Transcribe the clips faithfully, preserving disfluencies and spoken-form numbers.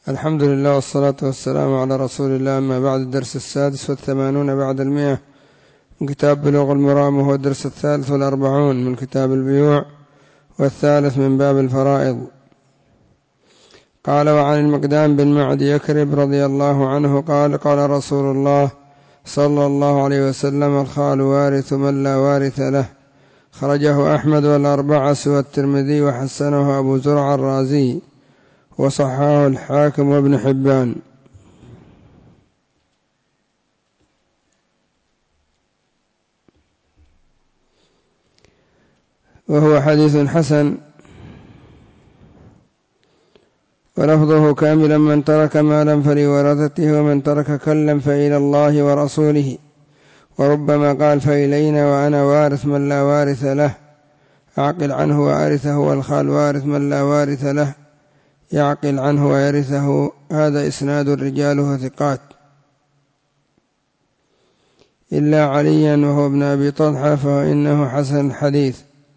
الحمد لله والصلاة والسلام على رسول الله. أما بعد، الدرس السادس والثمانون بعد المئة من كتاب بلوغ المرام، وهو الدرس الثالث والأربعون من كتاب البيوع، والثالث من باب الفرائض. قال: وعن المقدام بن معد يكرب رضي الله عنه قال: قال رسول الله صلى الله عليه وسلم: الخال وارث من لا وارث له. خرجه أحمد والأربعة سوى الترمذي، وحسنه أبو زرع الرازي، وصححه الحاكم وابن حبان. وهو حديث حسن، ولفظه كاملا: من ترك مالا فلورثته، ومن ترك كلا فإلى الله ورسوله. وربما قال: فإلينا وأنا وارث من لا وارث له، أعقل عنه وأرثه. والخال وارث من لا وارث له، يعقل عنه ويرثه. هذا إسناد رجاله ثقات إلا عليا وهو ابن أبي طلحة، فإنه حسن الحديث.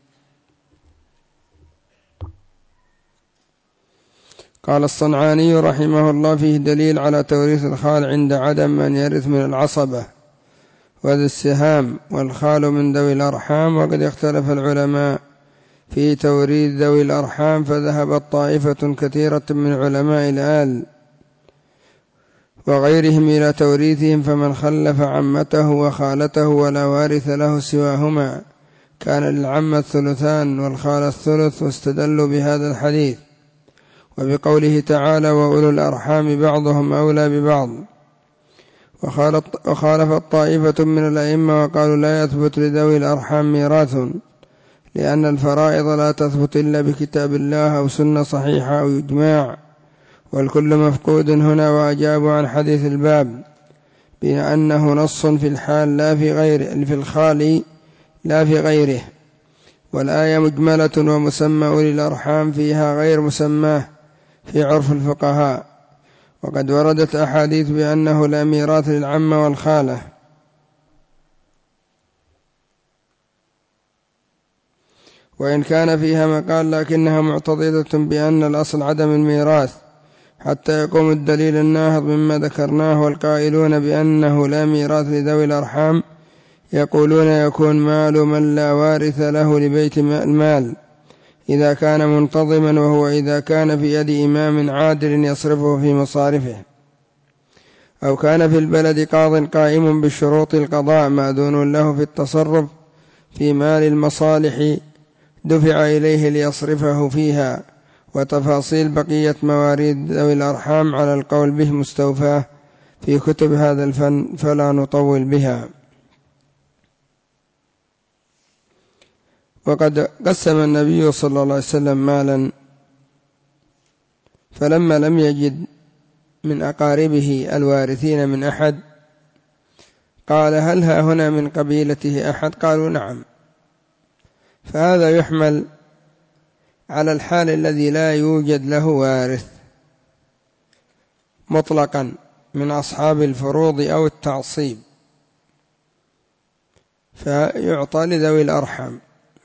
قال الصنعاني رحمه الله: فيه دليل على توريث الخال عند عدم من يرث من العصبة وذي السهام، والخال من ذوي الأرحام. وقد اختلف العلماء في توريث ذوي الأرحام، فذهبت طائفة كثيرة من علماء الآل وغيرهم إلى توريثهم، فمن خلف عمته وخالته ولا وارث له سواهما كان للعم الثلثان والخال الثلث، واستدلوا بهذا الحديث وبقوله تعالى: وأولو الأرحام بعضهم أولى ببعض. وخالفت طائفة من الأئمة وقالوا: لا يثبت لذوي الأرحام ميراث، لأن الفرائض لا تثبت إلا بكتاب الله أو سنة صحيحة أو إجماع، والكل مفقود هنا. وأجابوا عن حديث الباب بأنه نص في الحال لا في غير في الخال لا في غيره، والآية مجملة، ومسمى أولي الأرحام فيها غير مسماه في عرف الفقهاء. وقد وردت أحاديث بأنه لا ميراث للعم والخالة، وإن كان فيها مقال، لكنها معتضدة بأن الأصل عدم الميراث حتى يقوم الدليل الناهض مما ذكرناه. والقائلون بأنه لا ميراث لذوي الأرحام يقولون: يكون مال من لا وارث له لبيت المال إذا كان منتظما، وهو إذا كان في يد إمام عادل يصرفه في مصارفه، أو كان في البلد قاض قائم بشروط القضاء مأذون له في التصرف في مال المصالح دفع إليه ليصرفه فيها. وتفاصيل بقية مواريد ذوي الأرحام على القول به مستوفاة في كتب هذا الفن، فلا نطول بها. وقد قسم النبي صلى الله عليه وسلم مالا، فلما لم يجد من أقاربه الوارثين من أحد قال: هل ها هنا من قبيلته أحد؟ قالوا: نعم. فهذا يحمل على الحال الذي لا يوجد له وارث مطلقا من أصحاب الفروض أو التعصيب، فيعطى لذوي الأرحام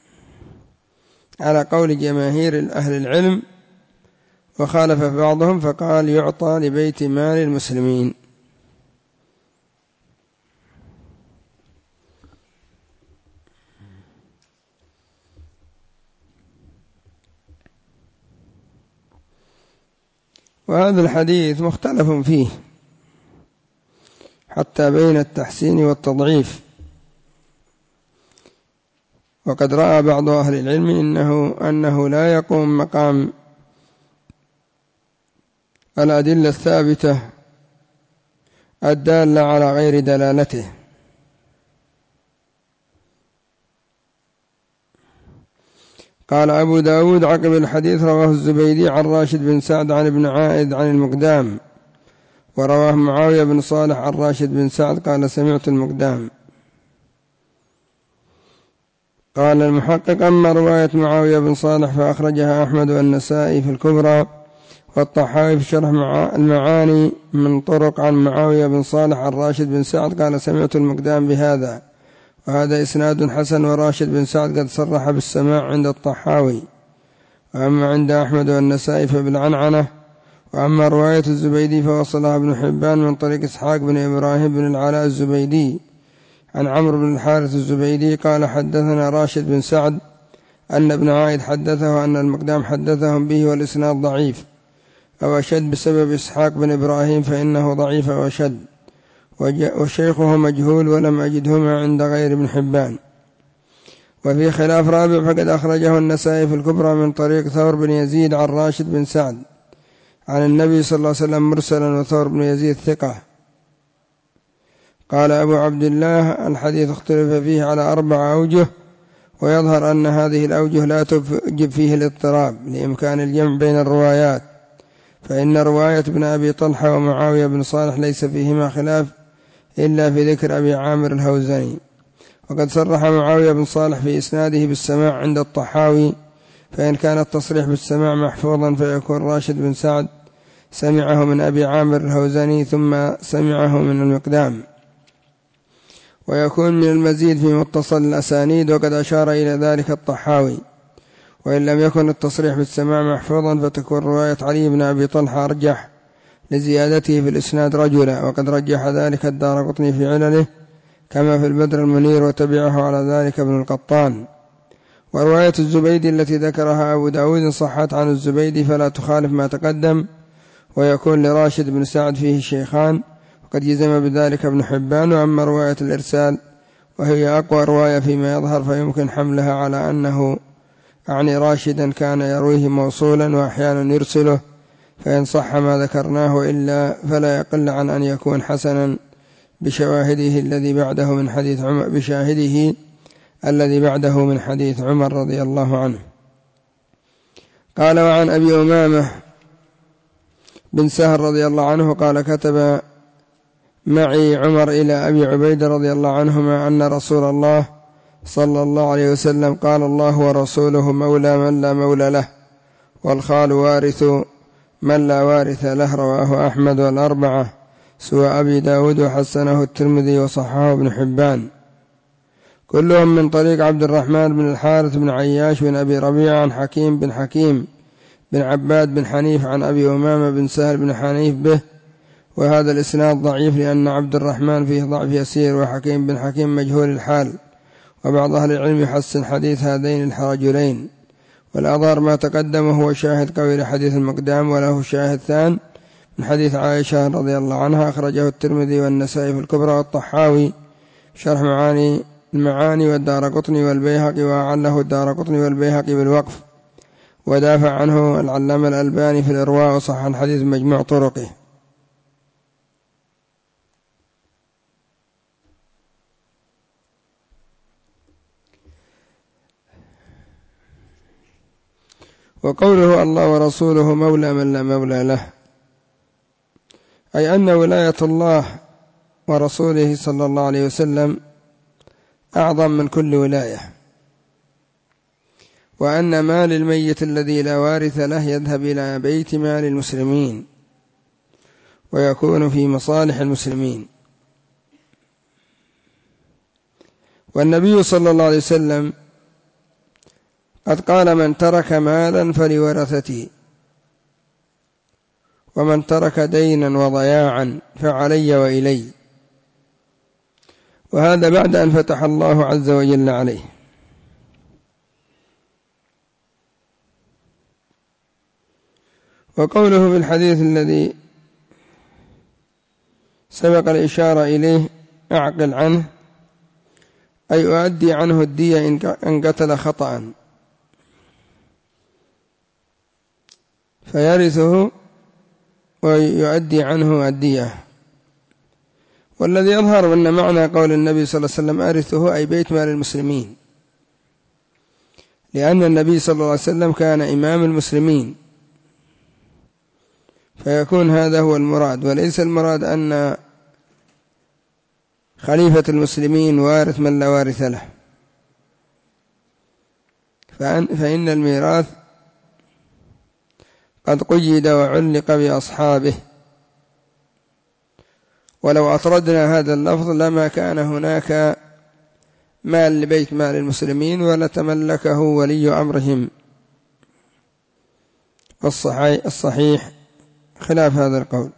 على قول جماهير أهل العلم. وخالف بعضهم فقال: يعطى لبيت مال المسلمين. وهذا الحديث مختلف فيه حتى بين التحسين والتضعيف. وقد رأى بعض أهل العلم إنه, أنه لا يقوم مقام الأدلة الثابتة الدالة على غير دلالته. قال أبو داود عقب الحديث: رواه الزبيدي عن راشد بن سعد عن ابن عائد عن المقدام، ورواه معاوية بن صالح عن راشد بن سعد قال: سمعت المقدام. قال المحقق: أما رواية معاوية بن صالح فأخرجها أحمد والنسائي في الكبرى، والطحاوي في شرح المعاني من طرق عن معاوية بن صالح عن راشد بن سعد قال: سمعت المقدام بهذا. وهذا إسناد حسن، وراشد بن سعد قد صرح بالسماع عند الطحاوي. وأما عند أحمد والنسائي فبالعنعنة، وأما رواية الزبيدي فوصلها ابن حبان من طريق إسحاق بن إبراهيم بن العلاء الزبيدي عن عمرو بن الحارث الزبيدي قال حدثنا راشد بن سعد أن ابن عائد حدثه أن المقدام حدثهم به والإسناد ضعيف أو أشد بسبب إسحاق بن إبراهيم فإنه ضعيف أو أشد، وشيخه مجهول ولم أجدهما عند غير ابن حبان. وفي خلاف رابع فقد أخرجه النسائي في الكبرى من طريق ثور بن يزيد عن راشد بن سعد عن النبي صلى الله عليه وسلم مرسلا، وثور بن يزيد ثقة. قال أبو عبد الله الحديث اختلف فيه على أربع أوجه، ويظهر أن هذه الأوجه لا تجب فيه الاضطراب لإمكان الجمع بين الروايات، فإن رواية ابن أبي طلحة ومعاوية بن صالح ليس فيهما خلاف إلا في ذكر أبي عامر الهوزني، وقد صرح معاوية بن صالح في إسناده بالسماع عند الطحاوي، فإن كان التصريح بالسماع محفوظا فيكون راشد بن سعد سمعه من أبي عامر الهوزني ثم سمعه من المقدام، ويكون من المزيد في متصل الأسانيد، وقد أشار إلى ذلك الطحاوي. وإن لم يكن التصريح بالسماع محفوظا فتكون رواية علي بن أبي طلحة أرجح لزيادته في الإسناد رجلا، وقد رجح ذلك الدارقطني في علله كما في البدر المنير، وتبعه على ذلك ابن القطان. ورواية الزبيدي التي ذكرها أبو داود صحت عن الزبيدي فلا تخالف ما تقدم، ويكون لراشد بن سعد فيه شيخان، وقد جزم بذلك ابن حبان. وأما رواية الإرسال وهي أقوى رواية فيما يظهر فيمكن حملها على أنه أعني راشدا كان يرويه موصولا وأحيانا يرسله، فإن صح ما ذكرناه إلا فلا يقل عن أن يكون حسنا بشواهده الذي بعده من حديث عمر بشاهده الذي بعده من حديث عمر رضي الله عنه. قال وعن أبي أمامة بن سهل رضي الله عنه قال كتب معي عمر إلى أبي عبيدة رضي الله عنهما أن رسول الله صلى الله عليه وسلم قال الله ورسوله مولى من لا مولى له، والخال وارث من لا وارث له. رواه أحمد والأربعة سوى أبي داود، وحسنه الترمذي وصححه ابن حبان، كلهم من طريق عبد الرحمن بن الحارث بن عياش بن أبي ربيعة عن حكيم بن حكيم بن عباد بن حنيف عن أبي أمامة بن سهل بن حنيف به. وهذا الإسناد ضعيف لأن عبد الرحمن فيه ضعف يسير، وحكيم بن حكيم مجهول الحال، وبعض أهل العلم يحسن حديث هذين الرجلين. والأظهر ما تقدم هو شاهد قوي لحديث المقدام، وله شاهد ثان من حديث عائشة رضي الله عنها أخرجه الترمذي والنسائي في الكبرى والطحاوي شرح معاني المعاني والدارقطني والبيهقي، وأعله الدارقطني والبيهقي بالوقف، ودافع عنه العلامة الألباني في الإرواء وصح الحديث مجموع طرقه. وقوله الله ورسوله مولى من لا مولى له، أي أن ولاية الله ورسوله صلى الله عليه وسلم أعظم من كل ولاية، وأن مال الميت الذي لا وارث له يذهب إلى بيت مال المسلمين ويكون في مصالح المسلمين. والنبي صلى الله عليه وسلم قد قال من ترك مالا فلورثته، ومن ترك دينا وضياعا فعلي وإلي، وهذا بعد أن فتح الله عز وجل عليه. وقوله في الحديث الذي سبق الإشارة إليه أعقل عنه، أي أؤدي عنه الدية إن قتل خطأ فيرثه ويؤدي عنه الدية. والذي يظهر أن معنى قول النبي صلى الله عليه وسلم أرثه أي بيت مال المسلمين، لأن النبي صلى الله عليه وسلم كان إمام المسلمين، فيكون هذا هو المراد، وليس المراد أن خليفة المسلمين وارث من لا وارث له، فإن الميراث قد قيد وعلق بأصحابه. ولو أطردنا هذا اللفظ لما كان هناك مال لبيت مال المسلمين ولتملكه ولي أمرهم. والصحيح خلاف هذا القول.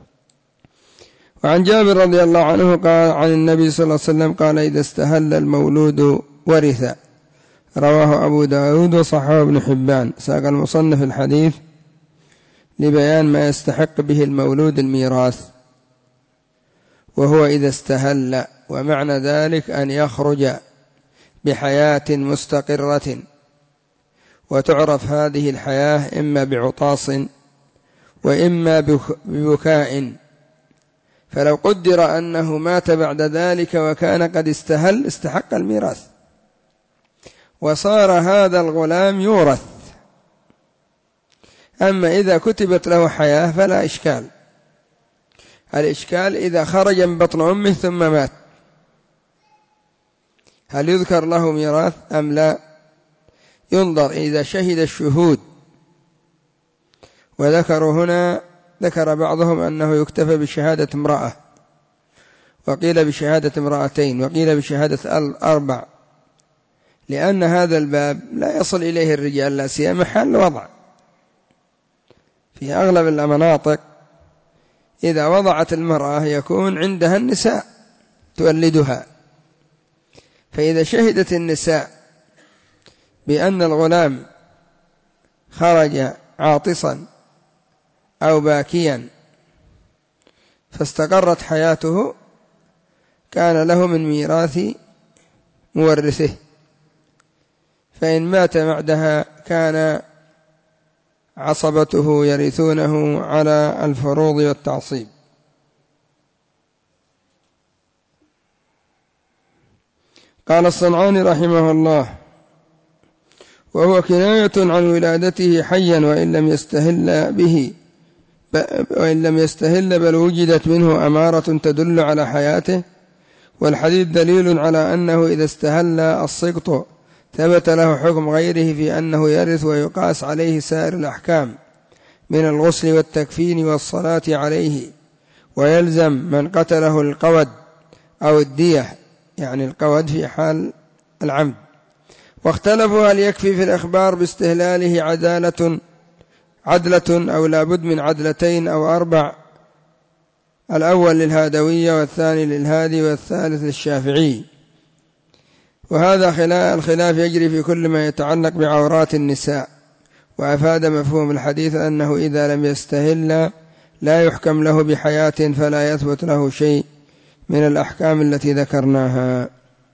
وعن جابر رضي الله عنه قال عن النبي صلى الله عليه وسلم قال: إذا استهل المولود ورث. رواه أبو داود وصححه ابن حبان. ساق المصنف الحديث لبيان ما يستحق به المولود الميراث، وهو إذا استهل، ومعنى ذلك أن يخرج بحياة مستقرة، وتعرف هذه الحياة إما بعطاس وإما ببكاء، فلو قدر أنه مات بعد ذلك وكان قد استهل استحق الميراث، وصار هذا الغلام يورث. أما إذا كتبت له حياة فلا إشكال. الإشكال إذا خرج من بطن أمه ثم مات، هل يذكر له ميراث أم لا؟ ينظر إذا شهد الشهود، وذكروا هنا ذكر بعضهم أنه يكتفى بشهادة امرأة، وقيل بشهادة امرأتين، وقيل بشهادة أربع، لأن هذا الباب لا يصل إليه الرجال، لا سيما محل وضع. في أغلب المناطق إذا وضعت المرأة يكون عندها النساء تولدها، فإذا شهدت النساء بأن الغلام خرج عاطسا أو باكيا فاستقرت حياته، كان له من ميراث مورثه، فإن مات بعدها كان عصبته يرثونه على الفروض والتعصيب. قال الصنعاني رحمه الله: وهو كناية عن ولادته حيا وإن لم يستهل به وإن لم يستهل بل وجدت منه أمارة تدل على حياته، والحديث دليل على أنه إذا استهل السقط ثبت له حكم غيره في أنه يرث، ويقاس عليه سائر الأحكام من الغسل والتكفين والصلاة عليه، ويلزم من قتله القود أو الدية، يعني القود في حال العمد. واختلفوا هل يكفي في الإخبار باستهلاله عدالة عدلة أو لابد من عدلتين أو أربع، الأول للهادوية والثاني للهادي والثالث للشافعي. وهذا الخلاف يجري في كل ما يتعلق بعورات النساء. وأفاد مفهوم الحديث أنه إذا لم يستهل لا يحكم له بحياة، فلا يثبت له شيء من الأحكام التي ذكرناها.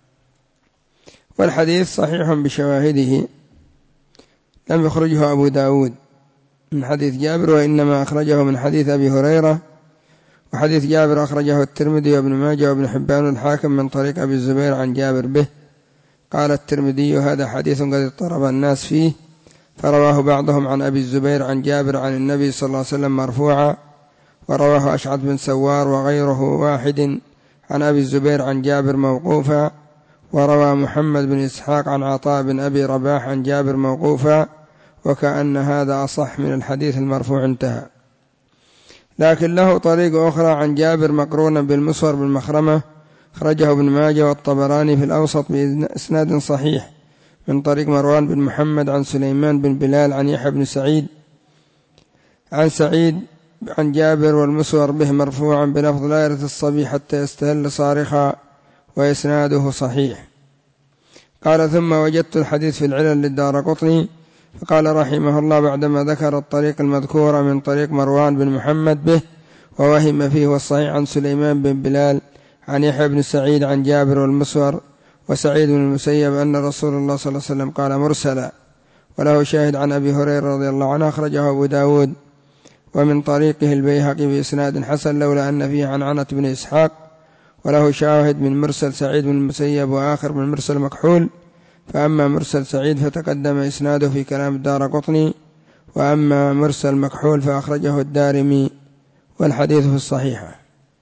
والحديث صحيح بشواهده، لم يخرجه أبو داود من حديث جابر، وإنما أخرجه من حديث أبي هريرة. وحديث جابر أخرجه الترمذي وابن ماجه وابن حبان والحاكم من طريق أبي الزبير عن جابر به. قال الترمذي: هذا حديث قد اضطرب الناس فيه، فرواه بعضهم عن أبي الزبير عن جابر عن النبي صلى الله عليه وسلم مرفوعا، ورواه أشعث بن سوار وغيره واحد عن أبي الزبير عن جابر موقوفا، وروى محمد بن إسحاق عن عطاء بن أبي رباح عن جابر موقوفا، وكأن هذا أصح من الحديث المرفوع. انتهى. لكن له طريق أخرى عن جابر مقرونا بالمسور بالمخرمة، خرجه ابن ماجه والطبراني في الأوسط بإسناد صحيح من طريق مروان بن محمد عن سليمان بن بلال عن يحيى بن سعيد عن سعيد عن جابر، والمسور به مرفوعا بلفظ: لا يرث الصبي حتى يستهل صارخا، وإسناده صحيح. قال: ثم وجدت الحديث في العلل للدارقطني، فقال رحمه الله بعدما ذكر الطريق المذكورة من طريق مروان بن محمد به ووهم فيه والصحيح عن سليمان بن بلال عن يحيى بن سعيد عن جابر والمسور وسعيد بن المسيب أن رسول الله صلى الله عليه وسلم قال مرسلا، وله شاهد عن أبي هريرة رضي الله عنه أخرجه أبو داود ومن طريقه البيهقي بإسناد حسن، لولا أن فيه عن عنة بن إسحاق، وله شاهد من مرسل سعيد بن المسيب وآخر من مرسل مكحول. فأما مرسل سعيد فتقدم إسناده في كلام الدارقطني، وأما مرسل مكحول فأخرجه الدارمي، والحديث في الصحيحة.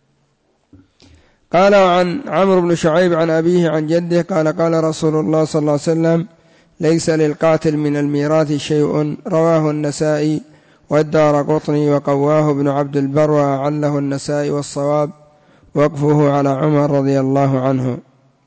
قال: عن عمرو بن شعيب عن أبيه عن جده قال: قال رسول الله صلى الله عليه وسلم: ليس للقاتل من الميراث شيء. رواه النسائي والدارقطني وقواه ابن عبد البر وأعله النسائي، والصواب وقفه على عمر رضي الله عنه،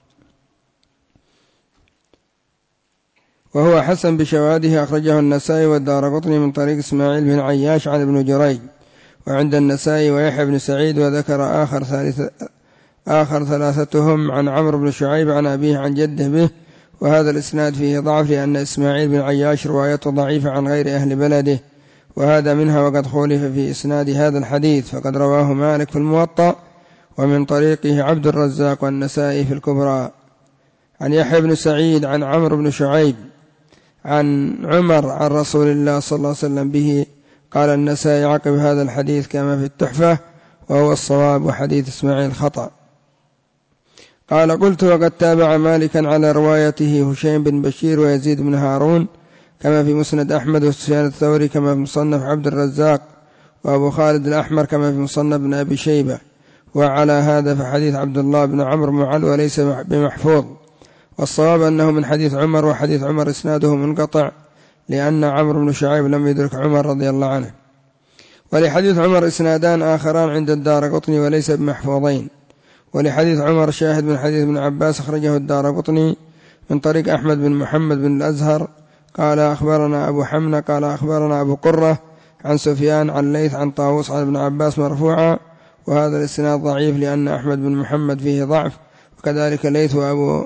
وهو حسن بشواهده. أخرجه النسائي والدارقطني من طريق إسماعيل بن عياش عن ابن جريج، وعند النسائي ويحيى بن سعيد، وذكر آخر, ثالث آخر ثلاثتهم عن عمرو بن شعيب عن أبيه عن جده به. وهذا الإسناد فيه ضعف، لأن إسماعيل بن عياش روايته ضعيفة عن غير أهل بلده، وهذا منها. وقد خولف في إسناد هذا الحديث، فقد رواه مالك في الموطأ ومن طريقه عبد الرزاق والنسائي في الكبرى. عن يحيى بن سعيد عن عمرو بن شعيب عن عمر عن رسول الله صلى الله عليه وسلم به. قال النسائي عقب هذا الحديث كما في التحفة، وهو الصواب، وحديث إسماعيل خطأ. قال قلت وقد تابع مالكا على روايته هشيم بن بشير ويزيد بن هارون كما في مسند أحمد، وسفيان الثوري كما في مصنف عبد الرزاق، وأبو خالد الأحمر كما في مصنف بن أبي شيبة. وعلى هذا فحديث عبد الله بن عمرو معل وليس بمحفوظ، والصواب أنه من حديث عمر، وحديث عمر إسناده منقطع، لأن عمرو بن شعيب لم يدرك عمر رضي الله عنه. ولحديث عمر إسنادان آخران عند الدارقطني وليس بمحفوظين. ولحديث عمر شاهد من حديث ابن عباس أخرجه الدارقطني من طريق أحمد بن محمد بن الأزهر قال أخبرنا أبو حمنة قال أخبرنا أبو قرة عن سفيان عن ليث عن طاووس عن ابن عباس مرفوعا، وهذا الإسناد ضعيف لأن أحمد بن محمد فيه ضعف، وكذلك ليث وأبو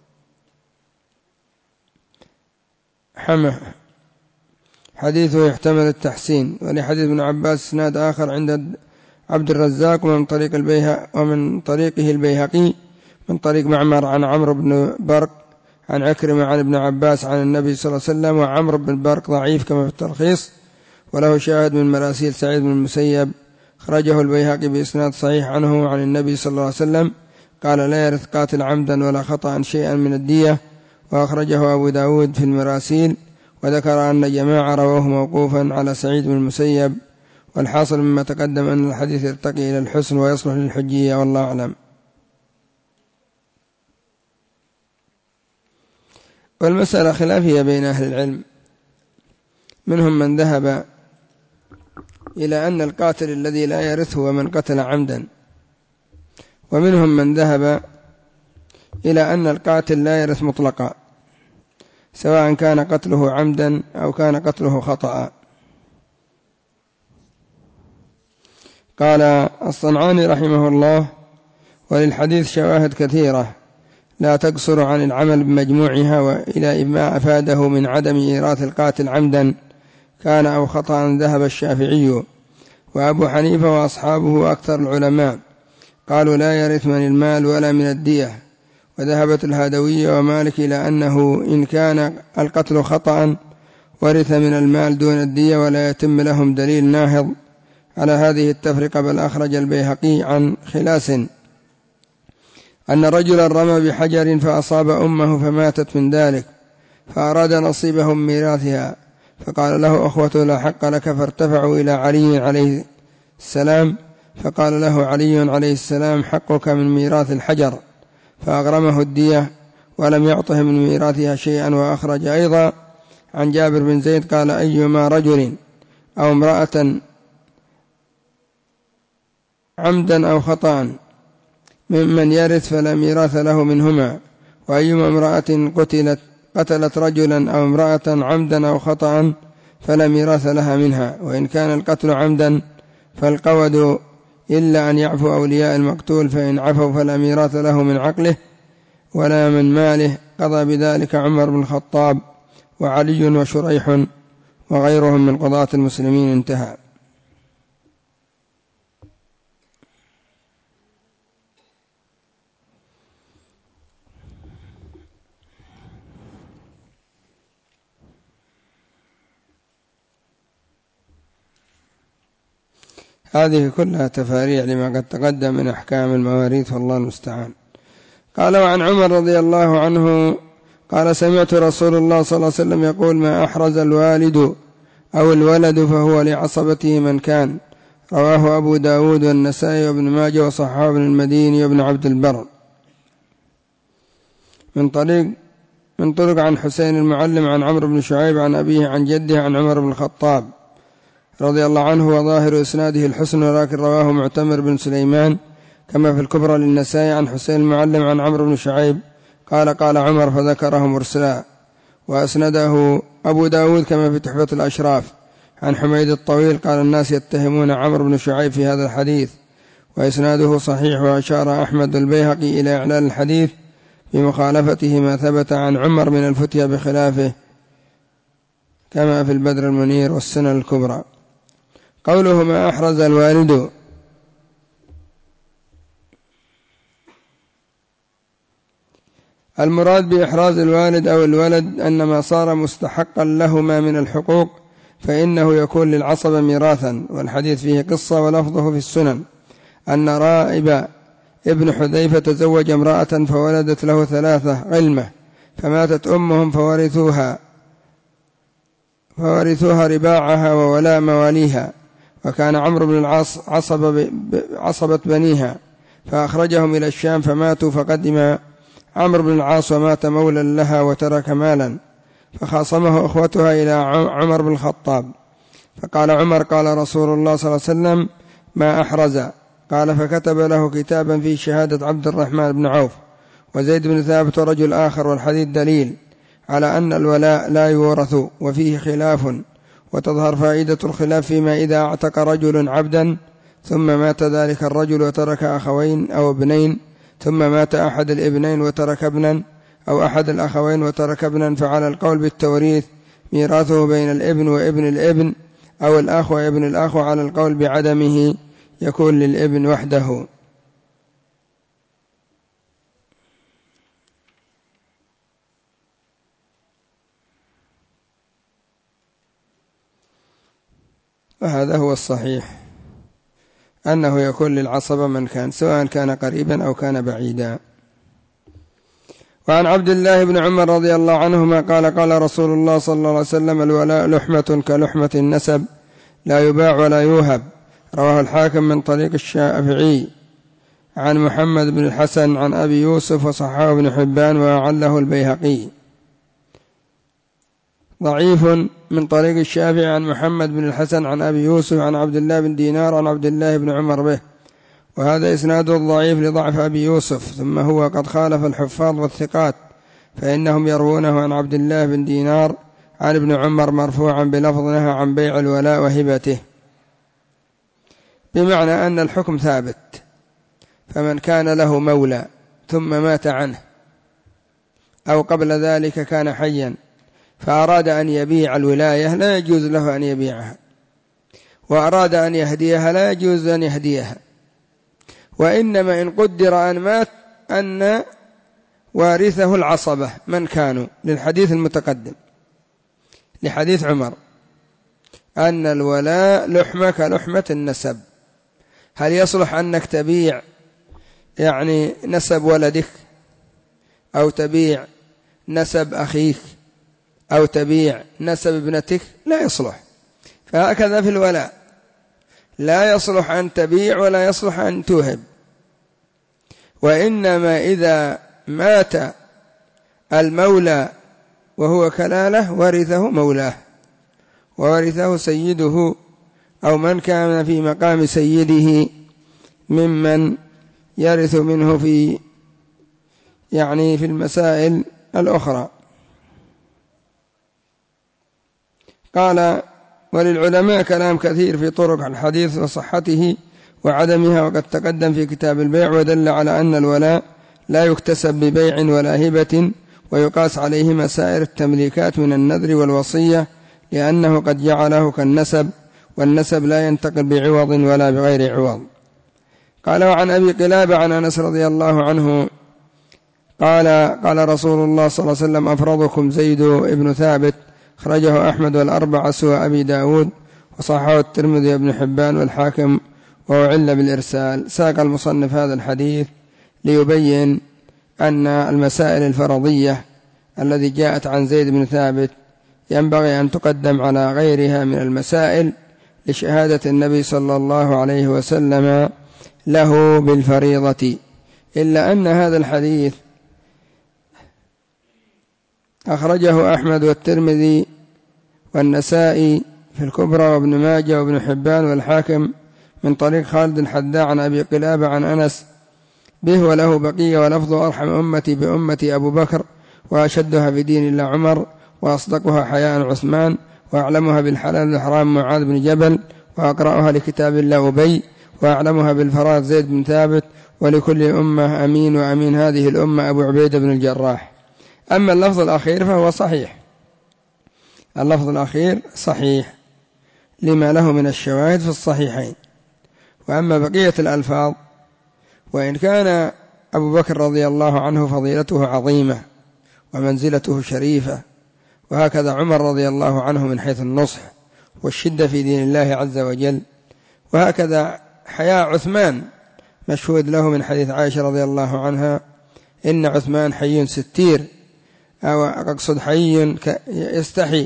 حمه حديثه يحتمل التحسين. ولحديث ابن عباس إسناد آخر عند عبد الرزاق ومن طريق البيهقي ومن طريقه البيهقي من طريق معمر عن عمرو بن برق عن عكرمة عن ابن عباس عن النبي صلى الله عليه وسلم. وعمرو بن برق ضعيف كما في التلخيص، وله شاهد من مراسيل سعيد بن المسيب خرجه البيهقي بإسناد صحيح عنه عن النبي صلى الله عليه وسلم قال لا يرث قاتل عمدا ولا خطأ شيئا من الدية. وأخرجه أبو داود في المراسيل، وذكر أن جماعة رواه موقوفا على سعيد بن المسيب. والحاصل مما تقدم أن الحديث يرتقي إلى الحسن ويصلح للحجية، والله أعلم. والمسألة خلافية بين أهل العلم، منهم من ذهب إلى أن القاتل الذي لا يرث هو من قتل عمدا، ومنهم من ذهب إلى أن القاتل لا يرث مطلقا سواء كان قتله عمدا أو كان قتله خطأ. قال الصنعاني رحمه الله وللحديث شواهد كثيرة لا تقصر عن العمل بمجموعها، وإلى ما أفاده من عدم إيراث القاتل عمدا كان أو خطأ ذهب الشافعي وأبو حنيفة وأصحابه وأكثر العلماء، قالوا لا يرث من المال ولا من الدية. وذهبت الهادوية ومالك إلى أنه إن كان القتل خطأ ورث من المال دون الدية، ولا يتم لهم دليل ناهض على هذه التفرقة. بل أخرج البيهقي عن خلاس أن رجلا رمى بحجر فأصاب أمه فماتت من ذلك، فأراد نصيبهم ميراثها، فقال له أخوته لا حق لك، فارتفعوا إلى علي عليه السلام، فقال له علي عليه السلام حقك من ميراث الحجر، فأغرمه الدية ولم يعطه من ميراثها شيئا. وأخرج أيضا عن جابر بن زيد قال أيما رجل أو امرأة عمدا أو خطأ ممن يرث فلا ميراث له منهما، وأيما امرأة قتلت قتلت رجلا أو امرأة عمدا أو خطأ فلا ميراث لها منها. وإن كان القتل عمدا فالقود إلا أن يعفو أولياء المقتول، فإن عفوا فلا ميراث له من عقله ولا من ماله. قضى بذلك عمر بن الخطاب وعلي وشريح وغيرهم من قضاة المسلمين. انتهى. هذه كلها تفاريع لما قد تقدم من أحكام المواريث، والله المستعان. قال وعن عمر رضي الله عنه قال سمعت رسول الله صلى الله عليه وسلم يقول ما أحرز الوالد أو الولد فهو لعصبته من كان. رواه أبو داود والنسائي وابن ماجه وصححه ابن المديني وابن عبد البر من طريق من طرق عن حسين المعلم عن عمرو بن شعيب عن أبيه عن جده عن عمر بن الخطاب رضي الله عنه، وظاهر إسناده الحسن، ولكن رواه معتمر بن سليمان كما في الكبرى للنسائي عن حسين المعلم عن عمرو بن شعيب قال قال عمر فذكره مرسلا. وأسنده أبو داود كما في تحفة الأشراف عن حميد الطويل قال الناس يتهمون عمرو بن شعيب في هذا الحديث وإسناده صحيح. وأشار أحمد البيهقي إلى إعلان الحديث بمخالفته ما ثبت عن عمر من الفتيا بخلافه كما في البدر المنير والسنن الكبرى. قوله ما أحرز الوالد، المراد بإحراز الوالد أو الولد أن ما صار مستحقا لهما من الحقوق فإنه يكون للعصبة ميراثا. والحديث فيه قصة ولفظه في السنن أن رائب ابن حذيفة تزوج امرأة فولدت له ثلاثة غلمة فماتت أمهم فورثوها فورثوها رباعها وولاء مواليها، وكان عمرو بن العاص عصب عصبة بنيها فأخرجهم إلى الشام فماتوا، فقدم عمرو بن العاص ومات مولا لها وترك مالا، فخاصمه أخوتها إلى عمر بن الخطاب فقال عمر قال رسول الله صلى الله عليه وسلم ما أحرز، قال فكتب له كتابا في شهادة عبد الرحمن بن عوف وزيد بن ثابت ورجل آخر. والحديث دليل على أن الولاء لا يورث وفيه خلاف، وتظهر فائدة الخلاف فيما إذا اعتق رجل عبدا ثم مات ذلك الرجل وترك أخوين أو ابنين، ثم مات أحد الابنين وترك ابنا، أو أحد الأخوين وترك ابنا، فعلى القول بالتوريث ميراثه بين الابن وابن الابن أو الأخ وابن الأخ، وعلى القول بعدمه يكون للابن وحده. وهذا هو الصحيح أنه يكون للعصبة من كان سواء كان قريبا أو كان بعيدا. وعن عبد الله بن عمر رضي الله عنهما قال قال رسول الله صلى الله عليه وسلم الولاء لحمة كلحمة النسب لا يباع ولا يوهب. رواه الحاكم من طريق الشافعي عن محمد بن الحسن عن أبي يوسف وصححه ابن حبان وعله البيهقي. ضعيف من طريق الشافعي عن محمد بن الحسن عن أبي يوسف عن عبد الله بن دينار عن عبد الله بن عمر به، وهذا إسناد ضعيف لضعف أبي يوسف، ثم هو قد خالف الحفاظ والثقات فإنهم يروونه عن عبد الله بن دينار عن ابن عمر مرفوعا بلفظ نهى عن بيع الولاء وهبته، بمعنى أن الحكم ثابت. فمن كان له مولى ثم مات عنه أو قبل ذلك كان حيا فأراد أن يبيع الولاية لا يجوز له أن يبيعها، وأراد أن يهديها لا يجوز أن يهديها، وإنما إن قدر أن مات أن وارثه العصبة من كانوا، للحديث المتقدم لحديث عمر أن الولاء لحمة كلحمة النسب. هل يصلح أنك تبيع يعني نسب ولدك أو تبيع نسب أخيك أو تبيع نسب ابنتك؟ لا يصلح. فهكذا في الولاء لا يصلح أن تبيع ولا يصلح أن توهب، وإنما إذا مات المولى وهو كلالة ورثه مولاه وورثه سيده أو من كان في مقام سيده ممن يرث منه في يعني في المسائل الأخرى. قال وللعلماء كلام كثير في طرق الحديث وصحته وعدمها، وقد تقدم في كتاب البيع، ودل على أن الولاء لا يكتسب ببيع ولا هبة، ويقاس عليه مسائر التمليكات من النذر والوصية، لأنه قد جعله كالنسب، والنسب لا ينتقل بعوض ولا بغير عوض. قال وعن أبي قلابة عن أنس رضي الله عنه قال قال رسول الله صلى الله عليه وسلم أفرضكم زيد ابن ثابت، خرجه أحمد والأربعة سوى أبي داود، وصححه الترمذي وابن حبان والحاكم، وعل بالإرسال. ساق المصنف هذا الحديث ليبين أن المسائل الفرضية التي جاءت عن زيد بن ثابت ينبغي أن تقدم على غيرها من المسائل لشهادة النبي صلى الله عليه وسلم له بالفريضة، إلا أن هذا الحديث أخرجه أحمد والترمذي والنسائي في الكبرى وابن ماجه وابن حبان والحاكم من طريق خالد الحداء عن أبي قلابة عن أنس به وله بقية، ولفظ أرحم أمتي بأمتي أبو بكر، وأشدها في دين الله عمر، وأصدقها حياء عثمان، وأعلمها بالحلال والحرام معاذ بن جبل، وأقرأها لكتاب الله أبي، وأعلمها بالفرائض زيد بن ثابت، ولكل أمة أمين، وأمين هذه الأمة أبو عبيدة بن الجراح. أما اللفظ الأخير فهو صحيح، اللفظ الأخير صحيح لما له من الشواهد في الصحيحين. وأما بقية الألفاظ وإن كان أبو بكر رضي الله عنه فضيلته عظيمة ومنزلته شريفة، وهكذا عمر رضي الله عنه من حيث النصح والشدة في دين الله عز وجل، وهكذا حياء عثمان مشهود له من حديث عائشة رضي الله عنها: إن عثمان حي ستير، أو أقصد حي يستحي،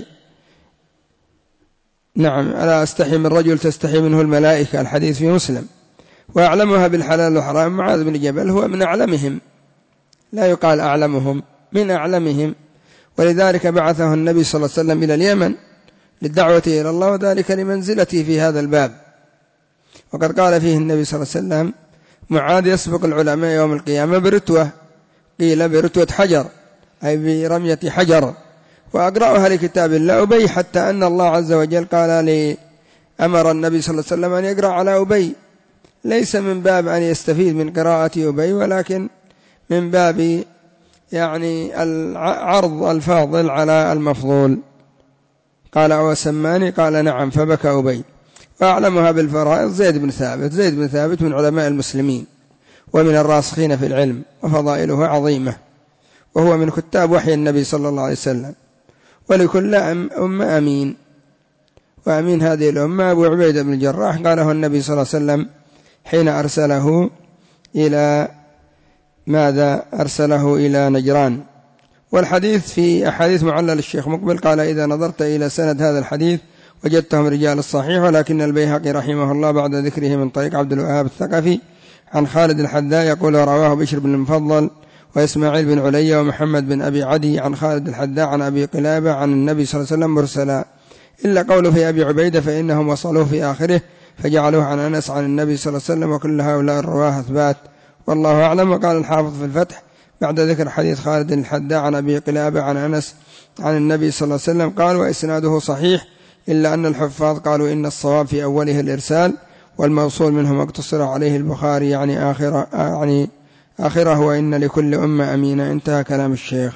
نعم ألا أستحي من رجل تستحي منه الملائكة، الحديث في مسلم. وأعلمها بالحلال والحرام معاذ بن جبل، هو من أعلمهم، لا يقال أعلمهم، من أعلمهم، ولذلك بعثه النبي صلى الله عليه وسلم إلى اليمن للدعوة إلى الله، وذلك لمنزلته في هذا الباب. وقد قال فيه النبي صلى الله عليه وسلم: معاذ يسبق العلماء يوم القيامة برتوة، قيل برتوة حجر أي برمية حجر، وأقرأها لكتاب الله أبي، حتى أن الله عز وجل قال لي أمر النبي صلى الله عليه وسلم أن يقرأ على أبي، ليس من باب أن يستفيد من قراءة أبي، ولكن من باب يعني عرض الفاضل على المفضول. قال: أو سماني؟ قال: نعم. فبكى أبي. وأعلمها بالفرائض زيد بن ثابت، زيد بن ثابت من علماء المسلمين ومن الراسخين في العلم، وفضائله عظيمة، وهو من كتاب وحي النبي صلى الله عليه وسلم. ولكل أمة أمين، وأمين هذه الأمة أبو عبيدة بن الجراح، قاله النبي صلى الله عليه وسلم حين أرسله إلى ماذا؟ أرسله إلى نجران. والحديث في أحاديث معلل الشيخ مقبل قال: إذا نظرت إلى سند هذا الحديث وجدتهم رجال الصحيح، ولكن البيهقي رحمه الله بعد ذكره من طريق عبد الوهاب الثقفي عن خالد الحذاء يقول: رواه بشر بن المفضل وإسماعيل بن علي ومحمد بن أبي عدي عن خالد الحذاء عن أبي قلابة عن النبي صلى الله عليه وسلم مرسلا، إلا قوله في أبي عبيدة فإنهم وصلوه في آخره فجعلوه عن أنس عن النبي صلى الله عليه وسلم، وكل هؤلاء الرواه أثبات، والله أعلم. وقال الحافظ في الفتح بعد ذكر حديث خالد الحذاء عن أبي قلابة عن أنس عن النبي صلى الله عليه وسلم قال: وإسناده صحيح، إلا أن الحفاظ قالوا إن الصواب في أوله الإرسال، والموصول منه ما اقتصر عليه البخاري يعني آخره, يعني آخره وإن لكل أمة أمينة. انتهى كلام الشيخ.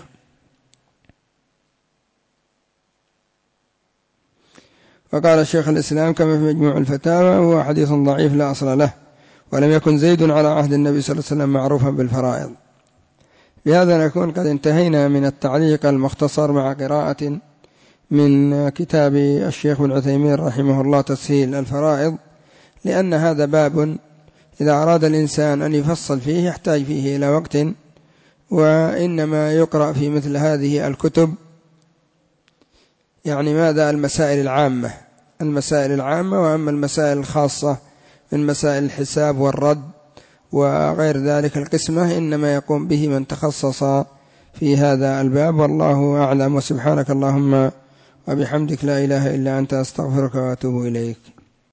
وقال الشيخ الإسلام كما في مجموع الفتاوى: هو حديث ضعيف لا أصل له، ولم يكن زيد على عهد النبي صلى الله عليه وسلم معروفا بالفرائض. بهذا نكون قد انتهينا من التعليق المختصر مع قراءة من كتاب الشيخ بن عثيمين رحمه الله تسهيل الفرائض، لأن هذا باب إذا أراد الإنسان أن يفصل فيه يحتاج فيه إلى وقت، وإنما يقرأ في مثل هذه الكتب يعني ماذا؟ المسائل العامة، المسائل العامة، وأما المسائل الخاصة من مسائل الحساب والرد وغير ذلك القسمة إنما يقوم به من تخصص في هذا الباب، والله أعلم. وسبحانك اللهم وبحمدك لا إله إلا أنت أستغفرك وأتوب إليك.